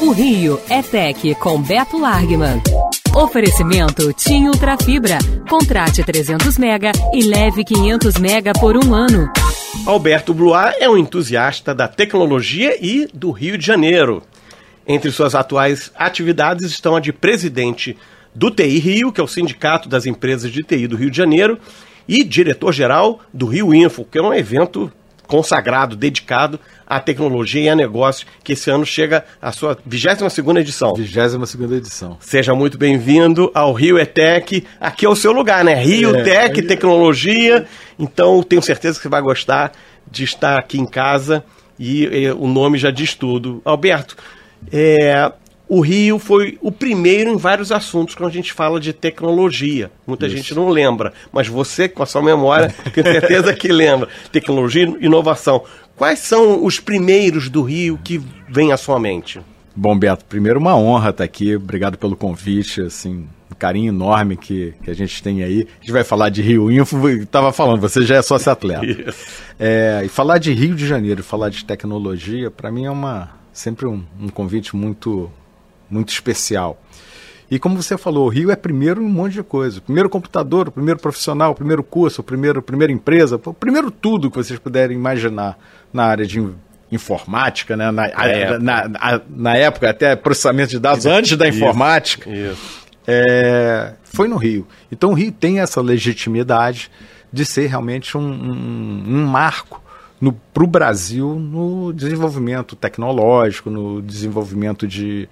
O Rio é Tech com Beto Largman. Oferecimento TIM Ultrafibra. Contrate 300 mega e leve 500 mega por um ano. Alberto Blois é um entusiasta da tecnologia e do Rio de Janeiro. Entre suas atuais atividades estão a de presidente do TI Rio, que é o Sindicato das Empresas de TI do Rio de Janeiro, e diretor-geral do Rio Info, que é um evento consagrado, dedicado à tecnologia e a negócio, que esse ano chega à sua 22ª edição. 22ª edição. Seja muito bem-vindo ao Rio é Tech. Aqui é o seu lugar, né? Rio Tech, tecnologia. Então, tenho certeza que você vai gostar de estar aqui em casa e o nome já diz tudo. Alberto, o Rio foi o primeiro em vários assuntos quando a gente fala de tecnologia. Muita gente não lembra, mas você, com a sua memória, tenho certeza que lembra. Tecnologia e inovação. Quais são os primeiros do Rio que vêm à sua mente? Bom, Beto, primeiro uma honra estar aqui. Obrigado pelo convite, assim, um carinho enorme que a gente tem aí. A gente vai falar de Rio Info, estava falando, você já é sócio-atleta. E falar de Rio de Janeiro, falar de tecnologia, para mim é sempre um convite muito especial. E como você falou, o Rio é primeiro em um monte de coisa. O primeiro computador, o primeiro profissional, o primeiro curso, a primeira empresa, o primeiro tudo que vocês puderem imaginar na área de informática, né? Na época até processamento de dados antes da informática, foi no Rio. Então o Rio tem essa legitimidade de ser realmente um marco para o Brasil no desenvolvimento tecnológico, no desenvolvimento de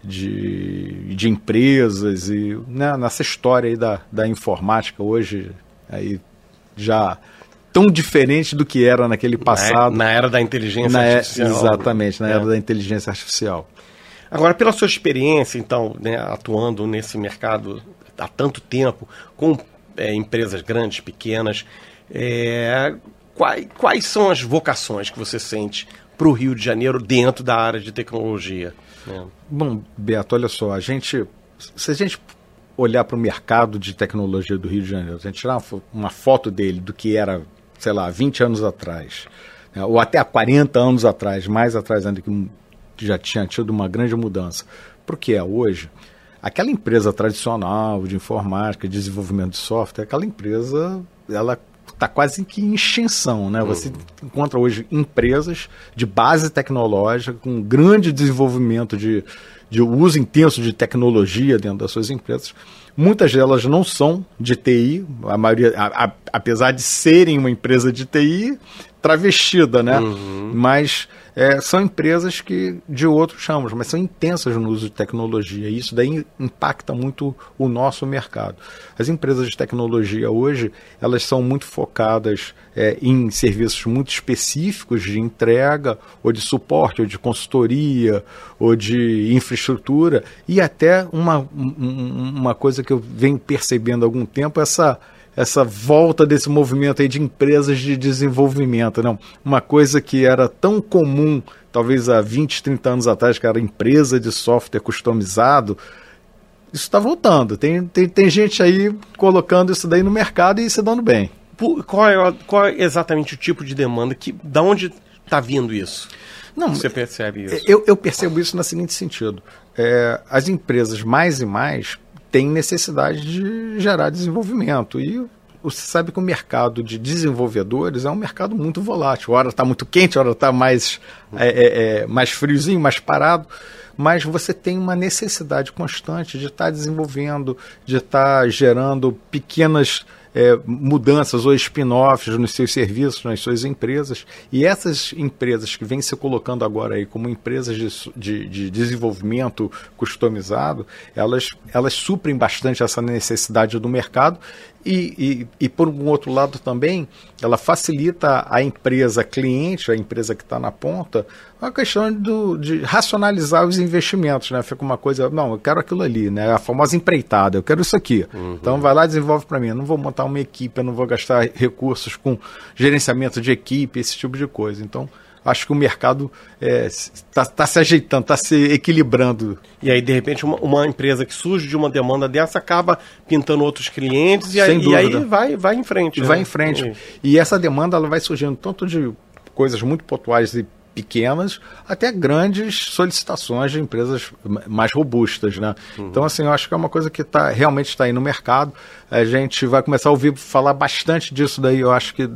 empresas e nessa história aí da informática hoje aí já tão diferente do que era naquele passado. Na era da inteligência artificial. Exatamente, na era da inteligência artificial. Agora, pela sua experiência, então, né, atuando nesse mercado há tanto tempo, com empresas grandes, pequenas, quais são as vocações que você sente para o Rio de Janeiro dentro da área de tecnologia? Bom, Beto, olha só, se a gente olhar para o mercado de tecnologia do Rio de Janeiro, se a gente tirar uma foto dele do que era, sei lá, 20 anos atrás, né, ou até há 40 anos atrás, mais atrás ainda, que já tinha tido uma grande mudança, para o que é hoje, aquela empresa tradicional de informática, de desenvolvimento de software, aquela empresa, ela está quase que em extinção, né? Você encontra hoje empresas de base tecnológica com grande desenvolvimento de uso intenso de tecnologia dentro das suas empresas. Muitas delas não são de TI, a maioria, apesar de serem uma empresa de TI travestida, né? Mas são empresas de outros ramos, mas são intensas no uso de tecnologia, e isso daí impacta muito o nosso mercado. As empresas de tecnologia hoje, elas são muito focadas em serviços muito específicos de entrega, ou de suporte, ou de consultoria, ou de infraestrutura, e até uma coisa que eu venho percebendo há algum tempo, essa volta desse movimento aí de empresas de desenvolvimento, não? Uma coisa que era tão comum, talvez há 20, 30 anos atrás, que era empresa de software customizado, isso está voltando. Tem gente aí colocando isso daí no mercado e se dando bem. Qual é exatamente o tipo de demanda? Da onde está vindo isso? Não, você percebe isso? Eu percebo isso no seguinte sentido. As empresas mais e mais tem necessidade de gerar desenvolvimento. E você sabe que o mercado de desenvolvedores é um mercado muito volátil. Hora está muito quente, hora está mais friozinho, mais parado. Mas você tem uma necessidade constante de estar desenvolvendo, de estar gerando pequenas mudanças ou spin-offs nos seus serviços, nas suas empresas. E essas empresas que vêm se colocando agora aí como empresas de desenvolvimento customizado, elas suprem bastante essa necessidade do mercado e por um outro lado também, ela facilita a empresa cliente, a empresa que está na ponta, a questão de racionalizar os investimentos, né? Fica uma coisa, não, eu quero aquilo ali, né? A famosa empreitada, eu quero isso aqui. Então vai lá e desenvolve para mim. Eu não vou montar uma equipe, eu não vou gastar recursos com gerenciamento de equipe, esse tipo de coisa. Então, acho que o mercado está se ajeitando, está se equilibrando. E aí, de repente, uma empresa que surge de uma demanda dessa acaba pintando outros clientes e aí vai em frente. Vai em frente. E essa demanda ela vai surgindo tanto de coisas muito pontuais e pequenas até grandes solicitações de empresas mais robustas, né? Então, assim, eu acho que é uma coisa que realmente está aí no mercado. A gente vai começar a ouvir falar bastante disso daí, eu acho que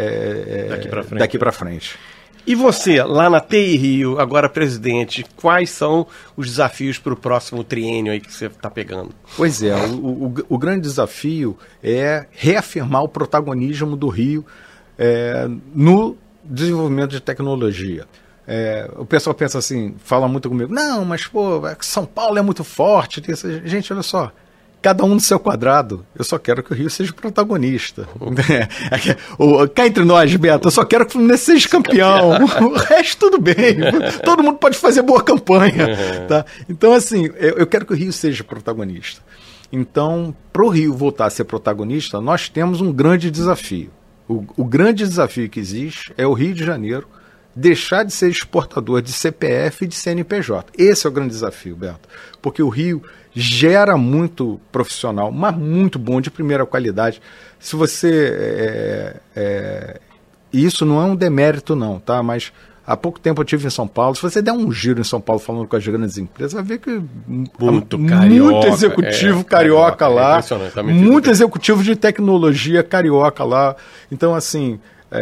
daqui para frente. E você, lá na TI Rio, agora presidente, quais são os desafios para o próximo triênio aí que você está pegando? Pois é, o grande desafio é reafirmar o protagonismo do Rio no desenvolvimento de tecnologia. O pessoal pensa assim, fala muito comigo, não, mas pô, São Paulo é muito forte. Gente, olha só, cada um no seu quadrado, eu só quero que o Rio seja protagonista. Cá entre nós, Beto, eu só quero que o Fluminense seja campeão. O resto tudo bem, todo mundo pode fazer boa campanha. Tá? Então, assim, eu quero que o Rio seja protagonista. Então, para o Rio voltar a ser protagonista, nós temos um grande desafio. O grande desafio que existe é o Rio de Janeiro deixar de ser exportador de CPF e de CNPJ. Esse é o grande desafio, Beto. Porque o Rio gera muito profissional, mas muito bom, de primeira qualidade. Se você... isso não é um demérito, não, tá? Mas há pouco tempo eu estive em São Paulo. Se você der um giro em São Paulo falando com as grandes empresas, vai ver que muito executivo carioca lá, muito executivo de tecnologia carioca lá. Então, assim...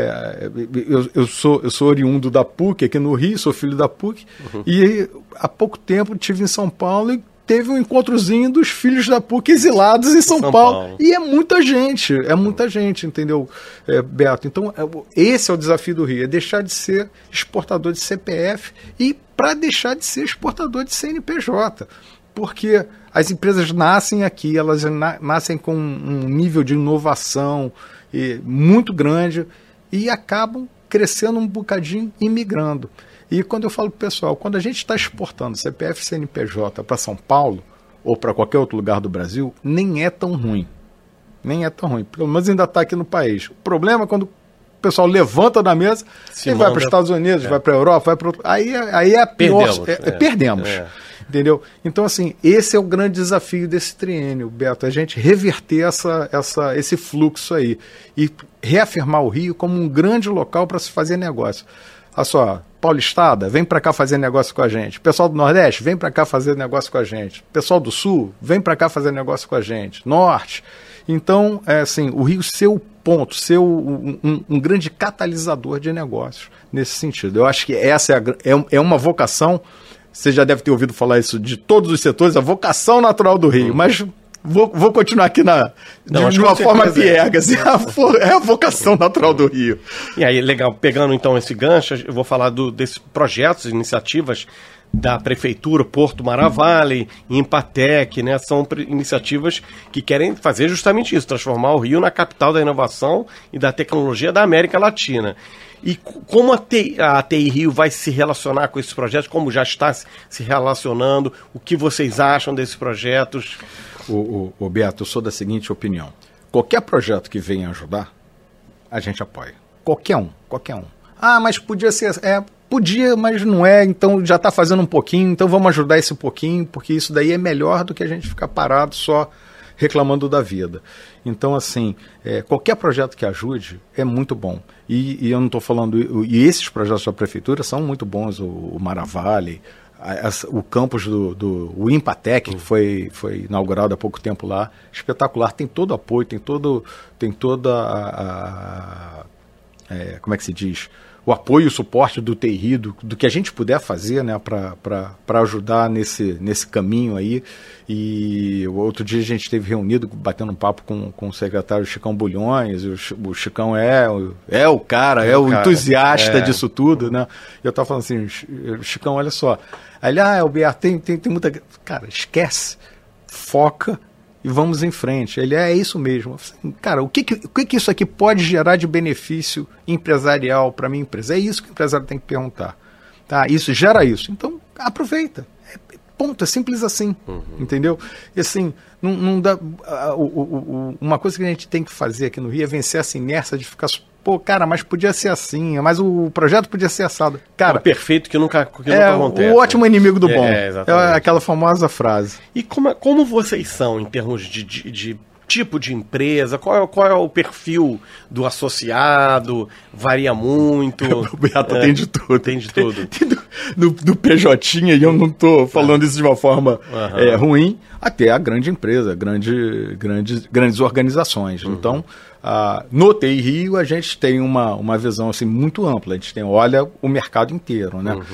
Eu sou oriundo da PUC aqui no Rio, sou filho da PUC, e há pouco tempo estive em São Paulo e teve um encontrozinho dos filhos da PUC exilados em São Paulo. E é muita gente, entendeu, Beto? Então, esse é o desafio do Rio, é deixar de ser exportador de CPF e para deixar de ser exportador de CNPJ. Porque as empresas nascem aqui, elas nascem com um nível de inovação muito grande, e acabam crescendo um bocadinho e migrando. E quando eu falo para o pessoal, quando a gente está exportando CPF e CNPJ para São Paulo ou para qualquer outro lugar do Brasil, nem é tão ruim. Nem é tão ruim. Pelo menos ainda está aqui no país. O problema é quando o pessoal levanta da mesa e vai para os Estados Unidos, vai para a Europa, vai para outro... Aí é a pior... Perdemos. Entendeu? Então, assim, esse é o grande desafio desse triênio, Beto, a gente reverter esse fluxo aí e reafirmar o Rio como um grande local para se fazer negócio. Olha só, Paulistada, vem para cá fazer negócio com a gente. Pessoal do Nordeste, vem para cá fazer negócio com a gente. Pessoal do Sul, vem para cá fazer negócio com a gente. Norte. Então, assim, o Rio ser o ponto, ser um grande catalisador de negócios nesse sentido. Eu acho que essa é uma vocação. Você já deve ter ouvido falar isso de todos os setores, a vocação natural do Rio, mas vou continuar aqui de uma forma piegas, é a vocação natural do Rio. E aí, legal, pegando então esse gancho, eu vou falar desses projetos, iniciativas da Prefeitura, Porto Maravalli, Empatec, né? São iniciativas que querem fazer justamente isso, transformar o Rio na capital da inovação e da tecnologia da América Latina. E como a TI Rio vai se relacionar com esses projetos, como já está se relacionando, o que vocês acham desses projetos? O Beto, eu sou da seguinte opinião, qualquer projeto que venha ajudar, a gente apoia. Qualquer um. Ah, mas podia ser... Podia, mas não é, então já está fazendo um pouquinho, então vamos ajudar esse pouquinho, porque isso daí é melhor do que a gente ficar parado só reclamando da vida. Então, assim, qualquer projeto que ajude é muito bom. E eu não estou falando... E esses projetos da Prefeitura são muito bons, o Maravalli, o campus do Empatec, que foi inaugurado há pouco tempo lá, espetacular, tem todo o apoio, tem toda como é que se diz? O apoio e o suporte do TI Rio, do que a gente puder fazer, né, para ajudar nesse caminho aí. E outro dia a gente esteve reunido, batendo um papo com o secretário Chicão Bulhões. O Chicão é o cara, é o entusiasta disso tudo, né? E eu estava falando assim, Chicão, olha só. Aí ele, Alberto, tem muita... Cara, esquece, foca e vamos em frente. Ele é isso mesmo. Cara, o que isso aqui pode gerar de benefício empresarial para a minha empresa? É isso que o empresário tem que perguntar. Tá? Isso gera isso. Então, aproveita. Ponto, é simples assim. Entendeu? E assim, não dá... uma coisa que a gente tem que fazer aqui no Rio é vencer essa inércia de ficar... Pô, cara, mas podia ser assim, mas o projeto podia ser assado. Cara, perfeito que nunca acontece. O ótimo inimigo do bom. É aquela famosa frase. E como vocês são em termos de tipo de empresa? Qual é o perfil do associado? Varia muito? O Beato tem de tudo. Tem de tudo. Do PJ, e eu não estou falando isso de uma forma ruim, até a grande empresa, grandes organizações. Então, no TI Rio, a gente tem uma visão assim, muito ampla. A gente olha o mercado inteiro, né?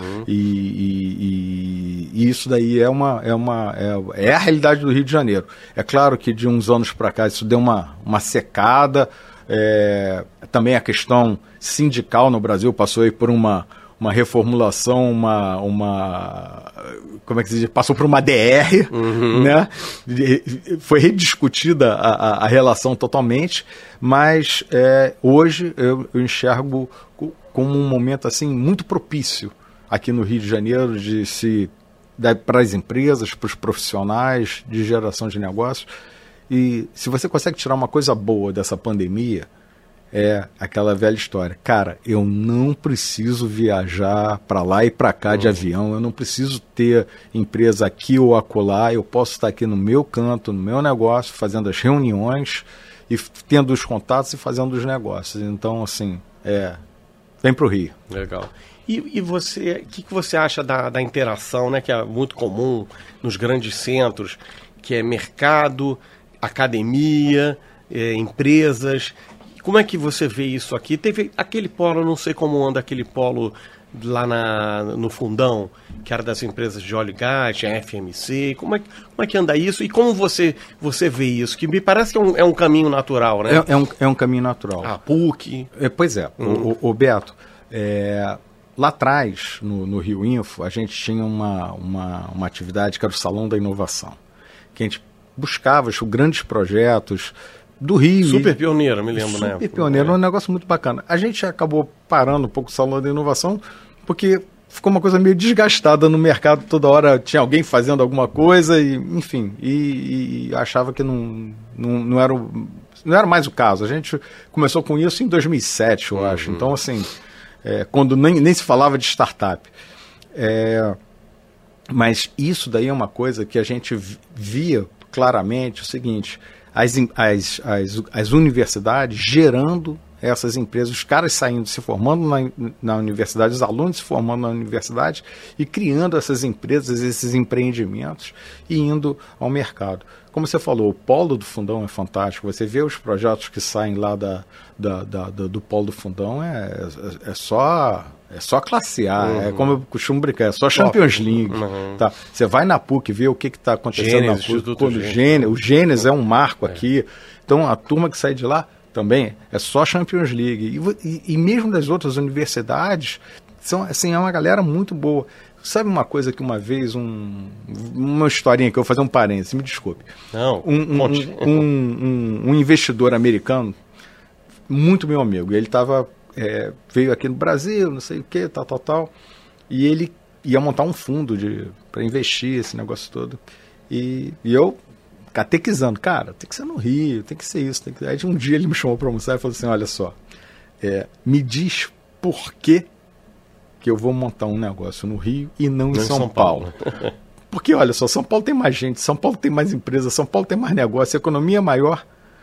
E isso daí é a realidade do Rio de Janeiro. É claro que de uns anos para cá isso deu uma secada. Também a questão sindical no Brasil passou aí por uma reformulação, como é que se diz? Passou por uma DR, né? Foi rediscutida a relação totalmente, mas hoje eu enxergo como um momento assim muito propício aqui no Rio de Janeiro para as empresas, para os profissionais de geração de negócios. E se você consegue tirar uma coisa boa dessa pandemia, é aquela velha história. Cara, eu não preciso viajar para lá e para cá de avião, eu não preciso ter empresa aqui ou acolá, eu posso estar aqui no meu canto, no meu negócio, fazendo as reuniões e tendo os contatos e fazendo os negócios. Então, assim, vem para o Rio. Legal. E você, o que você acha da interação, né, que é muito comum nos grandes centros, que é mercado, academia, empresas? Como é que você vê isso aqui? Teve aquele polo, não sei como anda aquele polo lá no Fundão, que era das empresas de óleo e gás, tinha FMC. Como é que anda isso? E como você vê isso? Que me parece que é um caminho natural, né? É um caminho natural. A PUC. Pois é. O Beto, lá atrás, no Rio Info, a gente tinha uma atividade que era o Salão da Inovação, que a gente buscava os grandes projetos do Rio. Super pioneiro, me lembro, né? Super pioneiro, um negócio muito bacana. A gente acabou parando um pouco o Salão da Inovação, porque ficou uma coisa meio desgastada no mercado, toda hora tinha alguém fazendo alguma coisa, e, enfim, e achava que não era mais o caso. A gente começou com isso em 2007, eu acho. Então, assim, quando nem se falava de startup. Mas isso daí é uma coisa que a gente via claramente o seguinte: as universidades gerando essas empresas, os caras saindo, se formando na universidade, os alunos se formando na universidade e criando essas empresas, esses empreendimentos e indo ao mercado. Como você falou, o polo do Fundão é fantástico. Você vê os projetos que saem lá do polo do Fundão, é só classe A, é como eu costumo brincar, é só Champions League. Tá? Você vai na PUC ver o que está acontecendo na PUC. O Gênesis é um marco aqui. Então, a turma que sai de lá também é só Champions League. E mesmo das outras universidades, assim, é uma galera muito boa. Sabe uma coisa que uma vez, uma historinha que eu vou fazer um parênteses, me desculpe. Não, um investidor americano, muito meu amigo, ele veio aqui no Brasil, não sei o que, tal, e ele ia montar um fundo para investir esse negócio todo. E eu catequizando, cara, tem que ser no Rio, tem que ser isso. Aí um dia ele me chamou para almoçar e falou assim: olha só, me diz por que eu vou montar um negócio no Rio e não em São Paulo. Porque, olha só, São Paulo tem mais gente, São Paulo tem mais empresa, São Paulo tem mais negócio, a economia é maior.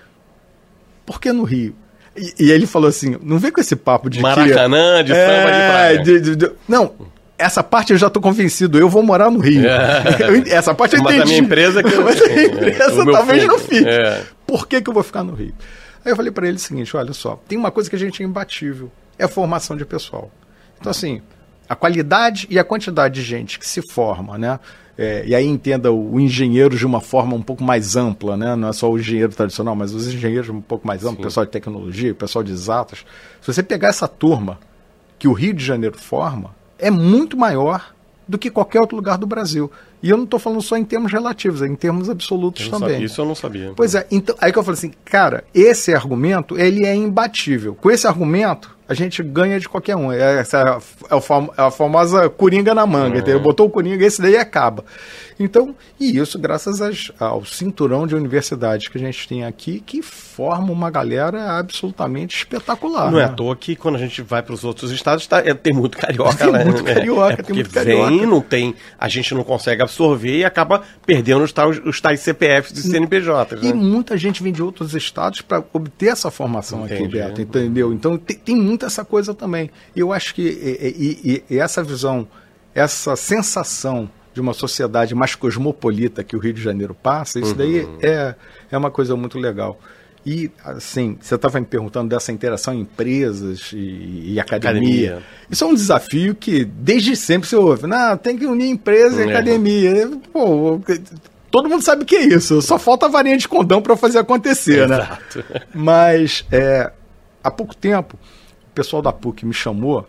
Por que no Rio? E ele falou assim: não vem com esse papo de Maracanã, de samba de praia. Não, essa parte eu já estou convencido, eu vou morar no Rio. Essa parte eu entendi. Mas a minha empresa mas a empresa talvez não fique. Por que eu vou ficar no Rio? Aí eu falei para ele o seguinte: olha só, tem uma coisa que a gente é imbatível, é a formação de pessoal. Então, assim, a qualidade e a quantidade de gente que se forma, né? E aí entenda o engenheiro de uma forma um pouco mais ampla, né? Não é só o engenheiro tradicional, mas os engenheiros um pouco mais amplos, pessoal de tecnologia, pessoal de exatas. Se você pegar essa turma que o Rio de Janeiro forma, é muito maior do que qualquer outro lugar do Brasil. E eu não estou falando só em termos relativos, é em termos absolutos também. Isso eu não sabia. Pois é, então, aí que eu falei assim, cara, esse argumento, ele é imbatível. Com esse argumento, a gente ganha de qualquer um. Essa é a famosa coringa na manga, entendeu? Botou o coringa, esse daí acaba. Então, e isso graças ao cinturão de universidades que a gente tem aqui, que forma uma galera absolutamente espetacular. Não é à toa que quando a gente vai para os outros estados, tem muito carioca. Tem muito carioca, tem muito carioca. A gente não consegue absorver e acaba perdendo os tais CPFs de CNPJ. E muita gente vem de outros estados para obter essa formação aqui, Beto, entendeu? Então tem muito essa coisa também. E eu acho que essa visão, essa sensação de uma sociedade mais cosmopolita que o Rio de Janeiro passa, isso daí é uma coisa muito legal. E, assim, você estava me perguntando dessa interação em empresas e academia. Isso é um desafio que, desde sempre, você ouve. Não, tem que unir empresa e academia. Pô, todo mundo sabe o que é isso. Só falta a varinha de condão para fazer acontecer, né? Exato. Mas, há pouco tempo, o pessoal da PUC me chamou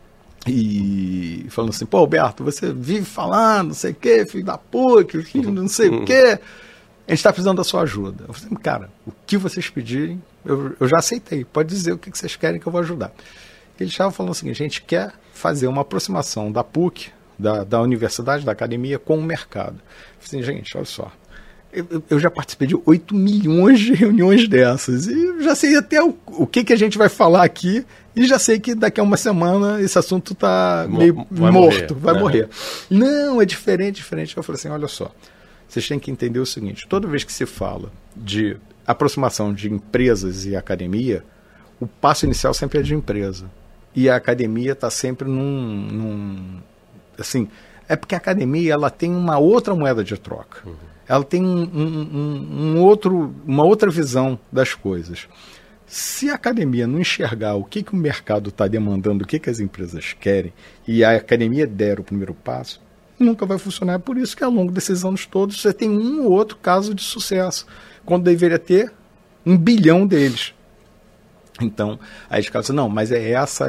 e falando assim, pô, Alberto, você vive falando, não sei o quê, filho da PUC, filho não sei o quê. A gente está precisando da sua ajuda. Eu falei, cara, o que vocês pedirem, eu já aceitei. Pode dizer o que vocês querem que eu vou ajudar. Eles estavam falando o seguinte, a gente quer fazer uma aproximação da PUC, da universidade, da academia, com o mercado. Eu falei assim, gente, olha só, eu já participei de 8 milhões de reuniões dessas, e eu já sei até o que a gente vai falar aqui, e já sei que daqui a uma semana esse assunto está meio morto, vai morrer. Não, é diferente. Eu falei assim, olha só, vocês têm que entender o seguinte, toda vez que se fala de aproximação de empresas e academia, o passo inicial sempre é de empresa. E a academia está sempre assim, é porque a academia ela tem uma outra moeda de troca. Ela tem uma outra visão das coisas. Se a academia não enxergar o que o mercado está demandando, o que as empresas querem, e a academia der o primeiro passo, nunca vai funcionar. É por isso que ao longo desses anos todos você tem um ou outro caso de sucesso, quando deveria ter 1 bilhão deles. Então, aí eles falam assim, não, mas essa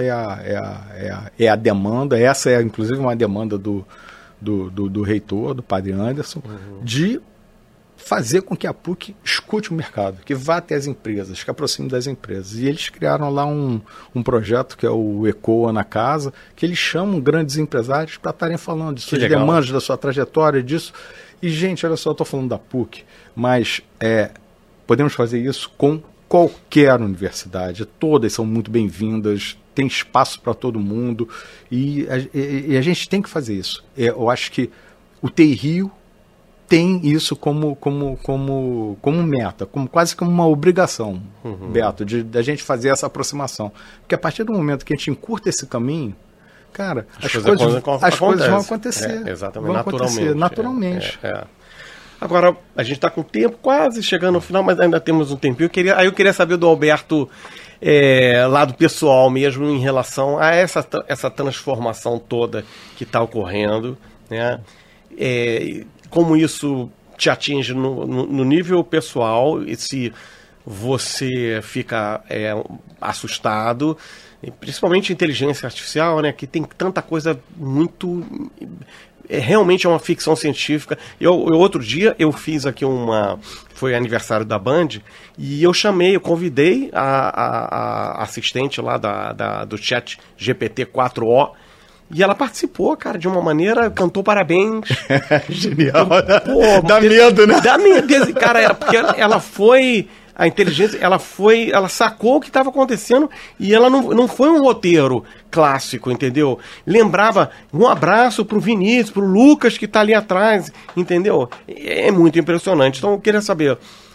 é a demanda, essa é inclusive uma demanda do reitor, do padre Anderson, de fazer com que a PUC escute o mercado, que vá até as empresas, que aproxime das empresas. E eles criaram lá um projeto que é o ECOA na Casa, que eles chamam grandes empresários para estarem falando de suas demandas, da sua trajetória, disso. E, gente, olha só, eu estou falando da PUC, mas podemos fazer isso com qualquer universidade. Todas são muito bem-vindas, tem espaço para todo mundo, e a gente tem que fazer isso. Eu acho que o TI Rio tem isso como meta, quase como uma obrigação, Beto, da gente fazer essa aproximação. Porque a partir do momento que a gente encurta esse caminho, cara, as coisas vão acontecer. Exatamente, naturalmente. Agora, a gente está com o tempo quase chegando ao final, mas ainda temos um tempinho. Eu queria saber do Alberto, lado pessoal mesmo, em relação a essa transformação toda que está ocorrendo, né? Como isso te atinge no nível pessoal, e se você fica assustado, principalmente inteligência artificial, né, que tem tanta coisa muito... realmente é uma ficção científica. Outro dia eu fiz aqui foi aniversário da Band, e eu convidei a assistente lá do chat GPT 4O, e ela participou, cara, de uma maneira, cantou parabéns. Genial. Dá medo, né? Dá medo. Cara, porque ela foi... A inteligência, ela sacou o que estava acontecendo, e ela não foi um roteiro clássico, entendeu? Lembrava um abraço pro Vinícius, pro Lucas que tá ali atrás, entendeu? É muito impressionante. Então eu queria saber,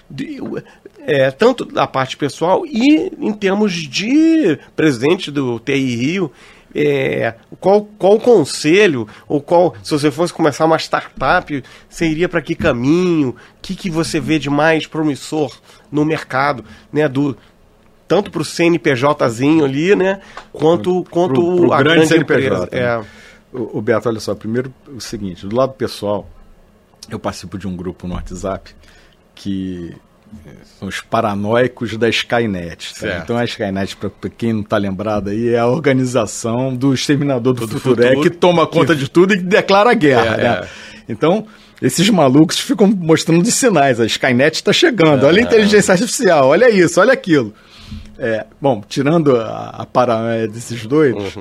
tanto da parte pessoal e em termos de presidente do TI Rio, qual o conselho, ou se você fosse começar uma startup, você iria para que caminho? O que você vê de mais promissor no mercado, né, tanto para o CNPJzinho ali, né, quanto a grande CNPJ, empresa. Né? O Beto, olha só, primeiro o seguinte, do lado pessoal, eu participo de um grupo no WhatsApp que são os paranoicos da Skynet. Tá? Então a Skynet, para quem não está lembrado aí, é a organização do Exterminador do Futuro, que toma conta de tudo e declara guerra. Né? Então, esses malucos ficam mostrando de sinais. A Skynet está chegando, olha a inteligência artificial, olha isso, olha aquilo. Bom, tirando a paranoia desses dois,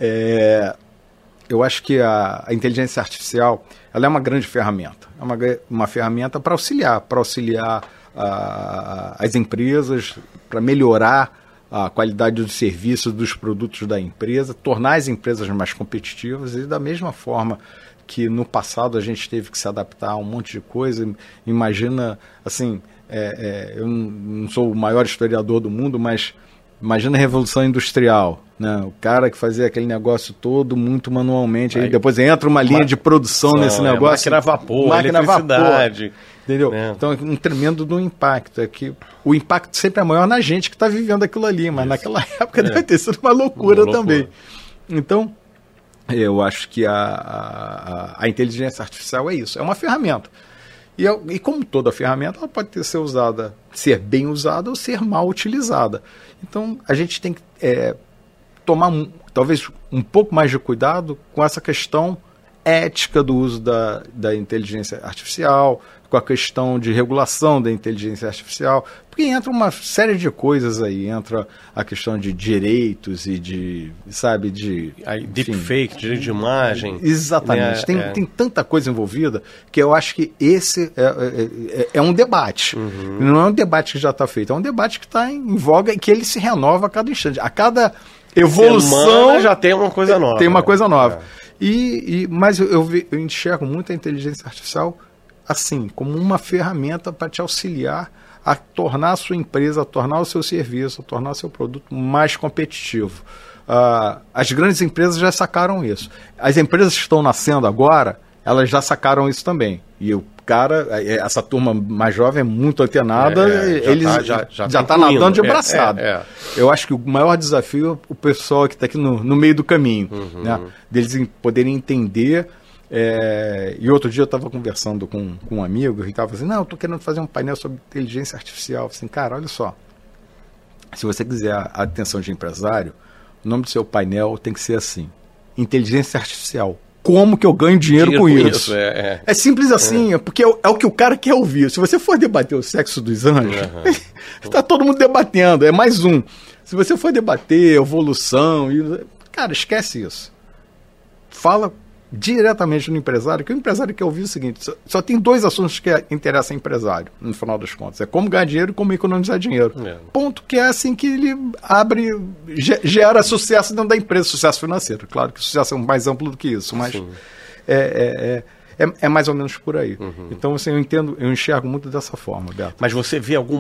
eu acho que a inteligência artificial ela é uma grande ferramenta. É uma ferramenta para auxiliar as empresas, para melhorar a qualidade dos serviços, dos produtos da empresa, tornar as empresas mais competitivas e da mesma forma que no passado a gente teve que se adaptar a um monte de coisa. Imagina, assim, eu não sou o maior historiador do mundo, mas imagina a Revolução Industrial, né? O cara que fazia aquele negócio todo muito manualmente, aí depois entra uma linha de produção nesse negócio. Máquina a vapor, eletricidade. Entendeu? Então, um tremendo do impacto. É que o impacto sempre é maior na gente que está vivendo aquilo ali, mas naquela época deve ter sido uma loucura também. Então, eu acho que a inteligência artificial é isso, é uma ferramenta. E como toda ferramenta, ela pode ser bem usada ou ser mal utilizada. Então, a gente tem que tomar talvez um pouco mais de cuidado com essa questão ética do uso da inteligência artificial, com a questão de regulação da inteligência artificial, porque entra uma série de coisas aí, entra a questão de direitos e de deepfake, direito de imagem. Exatamente, tem tanta coisa envolvida que eu acho que esse é um debate. Não é um debate que já está feito, é um debate que está em voga e que ele se renova a cada instante. A cada evolução já tem uma coisa nova. Tem uma coisa nova. Mas eu enxergo muito a inteligência artificial assim, como uma ferramenta para te auxiliar a tornar a sua empresa, a tornar o seu serviço, a tornar o seu produto mais competitivo. As grandes empresas já sacaram isso. As empresas que estão nascendo agora, elas já sacaram isso também. E o cara, essa turma mais jovem é muito antenada, já está nadando de braçada. Eu acho que o maior desafio é o pessoal que está aqui no meio do caminho, né? Deles poderem entender. E outro dia eu estava conversando com um amigo e estava assim, não, eu estou querendo fazer um painel sobre inteligência artificial. Assim, cara, olha só, se você quiser a atenção de empresário, o nome do seu painel tem que ser assim, inteligência artificial. Como que eu ganho dinheiro com isso? É simples assim, porque é o que o cara quer ouvir. Se você for debater o sexo dos anjos, está todo mundo debatendo, é mais um. Se você for debater evolução, cara, esquece isso. Fala diretamente no empresário, que o empresário quer ouvir o seguinte, só tem dois assuntos que interessam ao empresário, no final das contas, é como ganhar dinheiro e como economizar dinheiro. Ponto, que é assim que ele gera sucesso dentro da empresa, sucesso financeiro. Claro que o sucesso é mais amplo do que isso, mas é mais ou menos por aí. Então, assim, eu enxergo muito dessa forma, Beto. Mas você vê algo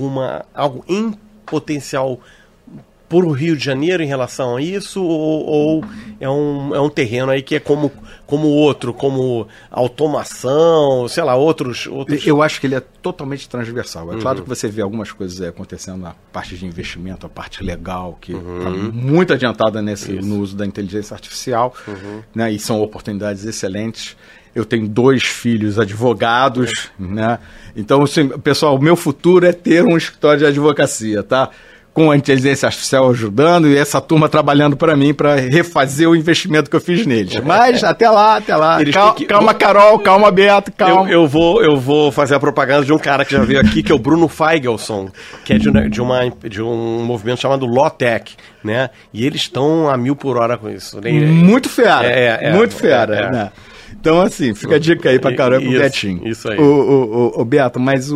em potencial por o Rio de Janeiro em relação a isso, ou é um terreno aí que é como outro, como automação, sei lá, outros... Eu acho que ele é totalmente transversal. É claro que você vê algumas coisas acontecendo na parte de investimento, a parte legal, que está muito adiantada no uso da inteligência artificial, né, e são oportunidades excelentes. Eu tenho 2 filhos advogados, né? Então, assim, pessoal, o meu futuro é ter um escritório de advocacia, tá? Com a inteligência artificial ajudando e essa turma trabalhando para mim para refazer o investimento que eu fiz neles. Mas até lá. Calma, Carol, calma, Beto, calma. Eu vou fazer a propaganda de um cara que já veio aqui, que é o Bruno Feigelson, que é de um movimento chamado Lawtech, né? E eles estão a 1000 por hora com isso. Muito fera, muito fera, né? Então, assim, fica a dica aí para Carol e pro Betinho. Isso aí. O Beto, mas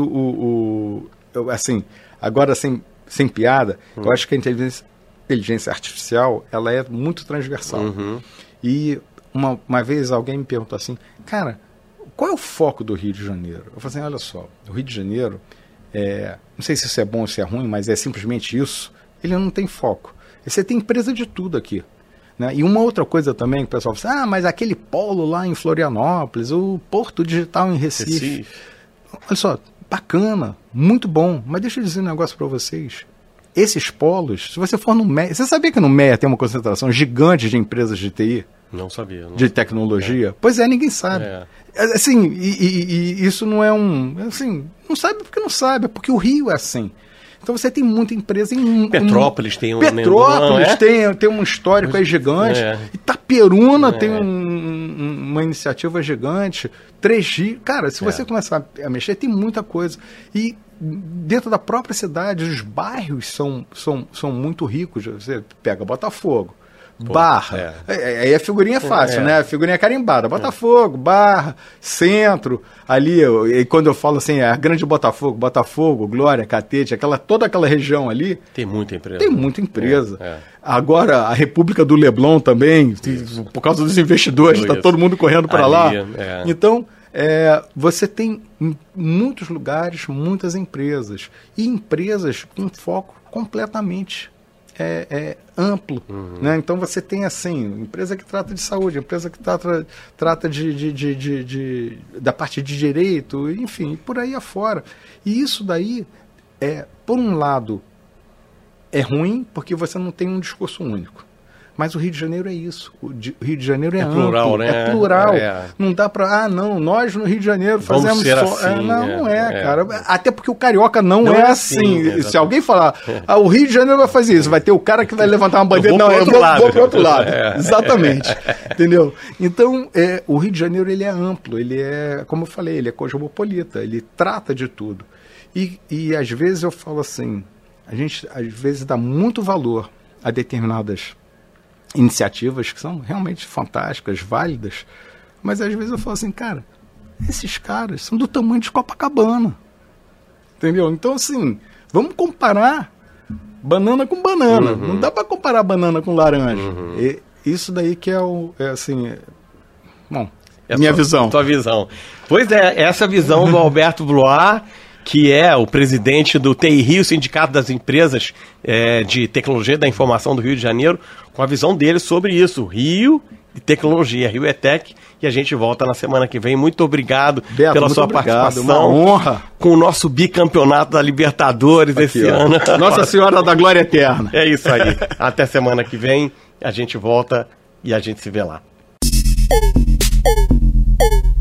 assim, agora assim, sem piada, eu acho que a inteligência artificial, ela é muito transversal. E uma vez alguém me perguntou assim, cara, qual é o foco do Rio de Janeiro? Eu falei assim, olha só, o Rio de Janeiro, não sei se isso é bom ou se é ruim, mas é simplesmente isso, ele não tem foco. Você tem empresa de tudo aqui. Né? E uma outra coisa também, que o pessoal fala assim, mas aquele polo lá em Florianópolis, o Porto Digital em Recife. Olha só, bacana, muito bom, mas deixa eu dizer um negócio para vocês. Esses polos, se você for no MEA, você sabia que no MEA tem uma concentração gigante de empresas de TI? Não sabia. Não. De tecnologia? Pois é, ninguém sabe. Assim, e isso não é assim, não sabe porque não sabe, é porque o Rio é assim. Então você tem muita empresa em... Petrópolis tem um... Petrópolis tem um histórico aí gigante. Itaperuna tem uma iniciativa gigante. 3G. Cara, se você começar a mexer, tem muita coisa. E dentro da própria cidade, os bairros são muito ricos. Você pega Botafogo, Barra, aí a figurinha é fácil, né? A figurinha carimbada, Botafogo, Barra, Centro, ali, e quando eu falo assim, a grande Botafogo, Glória, Catete, toda aquela região ali... Tem muita empresa. Tem muita empresa. Agora, a República do Leblon também, por causa dos investidores, está todo mundo correndo para lá. Então, você tem em muitos lugares, muitas empresas, e empresas com foco completamente amplo, né? Então você tem assim, empresa que trata de saúde, empresa que trata da parte de direito, enfim, por aí afora. E isso daí, por um lado, é ruim porque você não tem um discurso único. Mas o Rio de Janeiro é isso. O Rio de Janeiro é amplo, plural, né? É plural. Não dá para... nós no Rio de Janeiro fazemos só... Assim, não é, cara. Até porque o carioca não é assim. Se alguém falar, o Rio de Janeiro vai fazer isso, vai ter o cara que vai levantar uma bandeira... Eu vou para o outro lado. Exatamente. Entendeu? Então, o Rio de Janeiro, ele é amplo. Ele é, como eu falei, ele é cosmopolita. Ele trata de tudo. E às vezes eu falo assim, a gente às vezes dá muito valor a determinadas iniciativas que são realmente fantásticas, válidas, mas às vezes eu falo assim, cara, esses caras são do tamanho de Copacabana, entendeu? Então assim, vamos comparar banana com banana, não dá para comparar banana com laranja. E isso daí que minha visão. Tua visão. Pois é, essa visão do Alberto Blois, que é o presidente do TI Rio, Sindicato das Empresas de Tecnologia da Informação do Rio de Janeiro, com a visão dele sobre isso, Rio e tecnologia, Rio ETEC, e a gente volta na semana que vem. Muito obrigado, Beto, pela sua participação. Uma honra. Com o nosso bicampeonato da Libertadores esse ano. Nossa Senhora da Glória Eterna. É isso aí. Até semana que vem, a gente volta e a gente se vê lá.